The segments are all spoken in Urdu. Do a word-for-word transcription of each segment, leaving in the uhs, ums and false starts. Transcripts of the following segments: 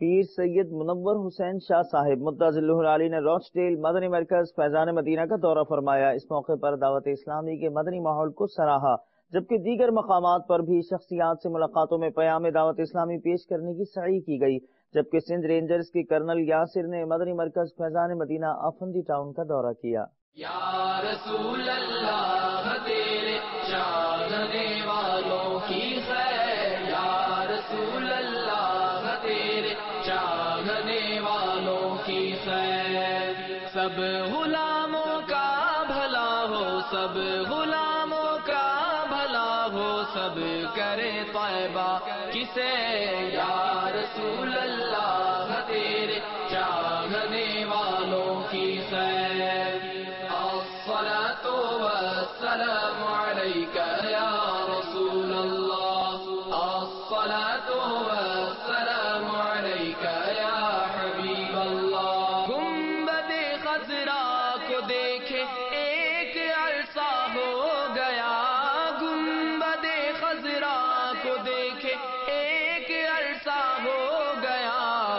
پیر سید منور حسین شاہ صاحب مدظلہ العالی نے روچ ڈیل مدنی مرکز فیضان مدینہ کا دورہ فرمایا۔ اس موقع پر دعوت اسلامی کے مدنی ماحول کو سراہا، جبکہ دیگر مقامات پر بھی شخصیات سے ملاقاتوں میں پیام دعوت اسلامی پیش کرنے کی سعی کی گئی، جبکہ سندھ رینجرز کے کرنل یاسر نے مدنی مرکز فیضان مدینہ افندی ٹاؤن کا دورہ کیا۔ یا رسول اللہ تیرے چاہنے والوں کی خیر، یا رسول اللہ تیرے چاہنے والوں کی خیر، سب غلاموں کا بھلا ہو، سب غلاموں کا بھلا ہو، سب کرے طیبہ کسے، یا رسول اللہ تیرے چاہنے والوں کی خیر، الصلاۃ والسلام علیک یا رسول اللہ، الصلاۃ والسلام علیک یا حبیب اللہ۔ گنبد خضرا کو دیکھے ایک عرصہ ہو گیا، گنبد خضرا کو دیکھے ایک عرصہ ہو گیا،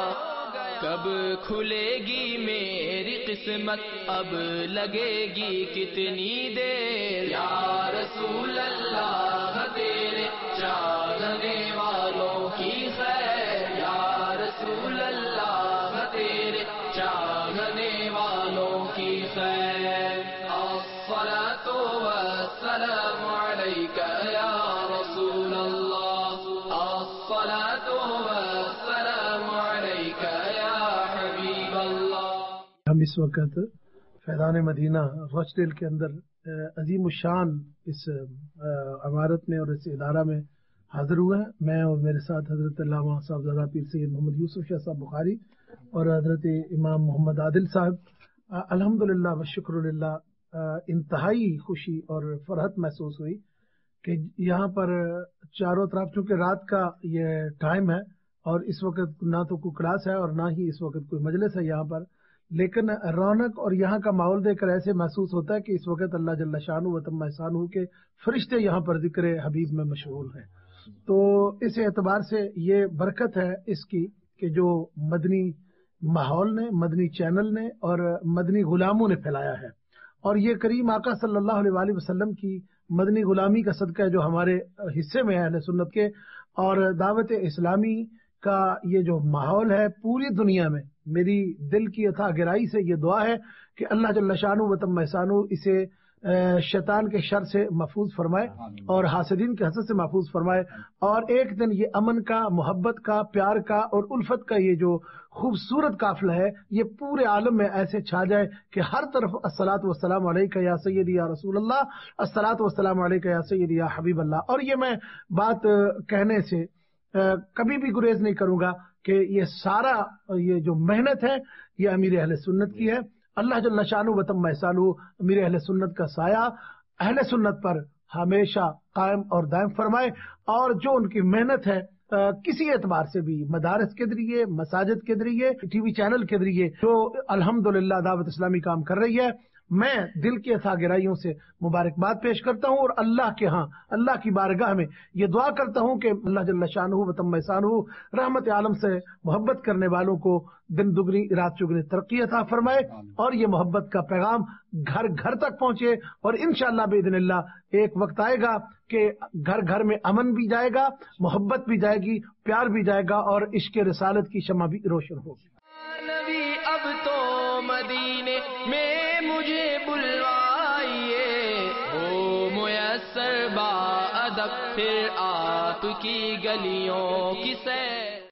کب کھلے گی میری قسمت، اب لگے گی کتنی دیر، یا رسول اللہ تیرے چاہنے والوں کی خیر، یا رسول اللہ تیرے چاہنے والوں کی خیر، الصلاۃ والسلام علیک یا رسول اللہ، الصلاۃ والسلام علیک یا حبیب اللہ۔ ہم اس وقت فیضان مدینہ روچ ڈیل کے اندر عظیم الشان اس عمارت میں اور اس ادارہ میں حاضر ہوئے ہیں۔ میں اور میرے ساتھ حضرت علامہ صاحبزادہ پیر سید محمد یوسف شاہ صاحب بخاری اور حضرت امام محمد عادل صاحب۔ الحمدللہ والشکر للہ، انتہائی خوشی اور فرحت محسوس ہوئی کہ یہاں پر چاروں طرف، چونکہ رات کا یہ ٹائم ہے اور اس وقت نہ تو کوئی کلاس ہے اور نہ ہی اس وقت کوئی مجلس ہے یہاں پر، لیکن رونق اور یہاں کا ماحول دیکھ کر ایسے محسوس ہوتا ہے کہ اس وقت اللہ جل شانہ و تم احسانہ کے فرشتے یہاں پر ذکر حبیب میں مشغول ہیں۔ تو اس اعتبار سے یہ برکت ہے اس کی کہ جو مدنی ماحول نے، مدنی چینل نے اور مدنی غلاموں نے پھیلایا ہے، اور یہ کریم آقا صلی اللہ علیہ وآلہ وسلم کی مدنی غلامی کا صدقہ ہے جو ہمارے حصے میں ہے اہل سنت کے، اور دعوت اسلامی کا یہ جو ماحول ہے پوری دنیا میں، میری دل کی اتھا گہرائی سے یہ دعا ہے کہ اللہ جل شانہ و تم احسانہ اسے شیطان کے شر سے محفوظ فرمائے اور حاسدین کے حسد سے محفوظ فرمائے، اور ایک دن یہ امن کا، محبت کا، پیار کا اور الفت کا یہ جو خوبصورت قافلہ ہے یہ پورے عالم میں ایسے چھا جائے کہ ہر طرف الصلاۃ والسلام علیک یا سیدی یا رسول اللہ، الصلاۃ والسلام علیک یا سیدی یا حبیب اللہ۔ اور یہ میں بات کہنے سے کبھی بھی گریز نہیں کروں گا کہ یہ سارا یہ جو محنت ہے یہ امیر اہل سنت کی ہے۔ اللہ جل شانہ و تم احسانہ امیر اہل سنت کا سایہ اہل سنت پر ہمیشہ قائم اور دائم فرمائے، اور جو ان کی محنت ہے کسی اعتبار سے بھی، مدارس کے ذریعے، مساجد کے ذریعے، ٹی وی چینل کے ذریعے جو الحمدللہ دعوت اسلامی کام کر رہی ہے، میں دل کی اتھا گہرائیوں سے مبارکباد پیش کرتا ہوں، اور اللہ کے ہاں، اللہ کی بارگاہ میں یہ دعا کرتا ہوں کہ اللہ جل شانہ و تم احسانہ رحمت عالم سے محبت کرنے والوں کو دن دگنی رات چگنی ترقی عطا فرمائے، اور یہ محبت کا پیغام گھر گھر تک پہنچے، اور انشاءاللہ باذن اللہ ایک وقت آئے گا کہ گھر گھر میں امن بھی جائے گا، محبت بھی جائے گی، پیار بھی جائے گا، اور عشق رسالت کی شمع بھی روشن ہوگی۔ نبی اب تو مدینے میں مجھے بلوائیے، ہو میسر با ادب پھر آپ کی گلیوں کی سیر۔